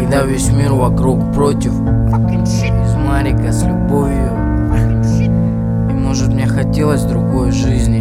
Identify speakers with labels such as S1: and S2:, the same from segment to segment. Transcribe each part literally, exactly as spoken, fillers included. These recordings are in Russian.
S1: Когда весь мир вокруг против, из Марика с любовью. И может мне хотелось другой жизни,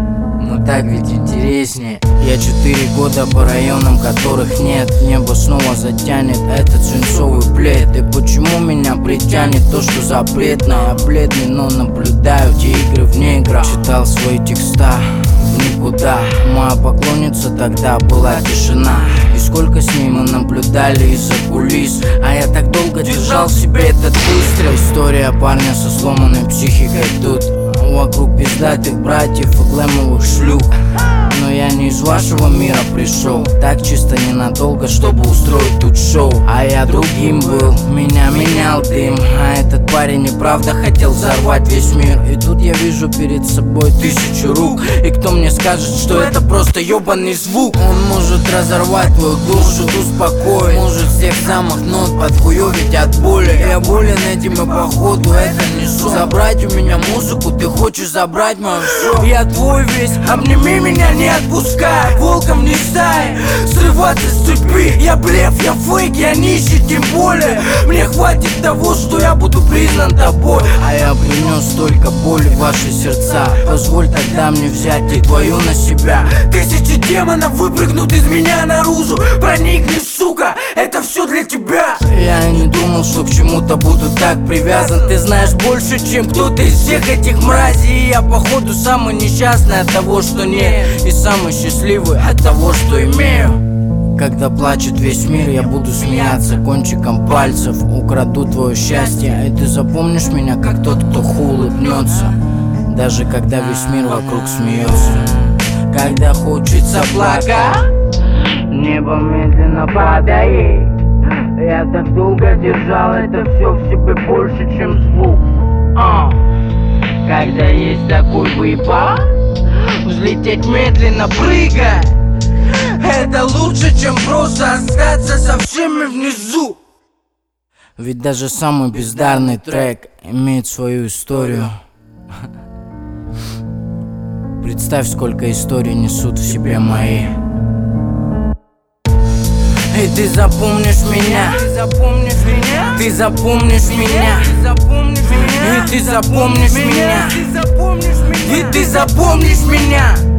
S1: но так ведь интереснее. Я четыре года по районам, которых нет. Небо снова затянет этот свинцовый плед. И почему меня притянет то, что запретно? Я бледный, но наблюдаю те игры в неграх. Читал свои текста в никуда. Моя поклонница тогда была тишина. И сколько с ней мы наблюдали из-за кулис. А я так долго держал в себе этот выстрел. История парня со сломанной психикой тут. Вокруг пиздатых братьев и глэмовых шлюх. Но я не из вашего мира пришел, так чисто ненадолго, чтобы устроить тут шоу. А я другим был, меня менял дым. А этот парень и правда хотел взорвать весь мир. И тут я вижу перед собой тысячу рук. И кто мне скажет, что это просто ёбаный звук? Он может разорвать твою душу, успокоить. Может всех самых нот подхуёвить от боли. Я болен этим и походу это не сон. Забрать у меня музыку, ты хочешь забрать мою все. Я твой весь, обними меня, не отпускай. Волком не стай, срываться с цепи. Я блеф, я фейк, я нищий, тем более. Мне хватит того, что я буду признан тобой. А я принес столько боли в ваши сердца. Позволь тогда мне взять и твою на себя. Тысячи демонов выпрыгнут из меня наружу. Проникни, сука, это все для тебя. Я не думал, что к чему-то буду так привязан. Ты знаешь больше, чем кто-то из всех этих мразей. И я походу самый несчастный от того, что нет, и самый счастливый от того, что имею. Когда плачет весь мир, я буду смеяться кончиком пальцев. Украду твое счастье, и ты запомнишь меня как тот, кто улыбнется, даже когда весь мир вокруг смеется. Когда хочется плакать, небо медленно падает. Я так долго держал это все в себе больше, чем звук. а. Когда есть такой выпад, взлететь медленно, прыгая, это лучше, чем просто остаться со всеми внизу. Ведь даже самый бездарный трек имеет свою историю. Представь, сколько историй несут в себе мои. И ты запомнишь меня, ты запомнишь меня, ты запомнишь меня, и ты запомнишь меня, и ты запомнишь меня.